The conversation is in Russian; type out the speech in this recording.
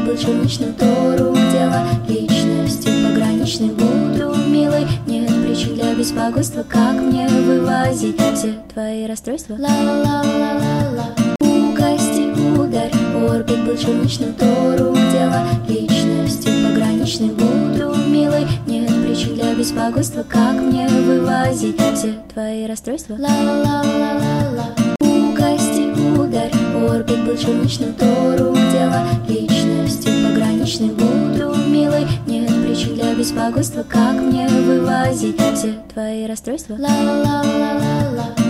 был черничным, то рук дело. Личностью пограничной буду милой. Нет причин для беспокойства, как мне вывозить все твои расстройства? Ла-ла-ла-ла-ла. Кости ударь, орбит был черничным, то рук дело. Личностью пограничной буду милой. Нет причин для беспокойства, как мне вывозить все твои расстройства? Ла-ла-ла-ла-ла. Кости ударь, орбит был черничным, то рук дело. Личностью пограничной буду милой. Нет причин для беспокойства, как мне вывозить все твои расстройства? Ла-ла-ла-ла-ла.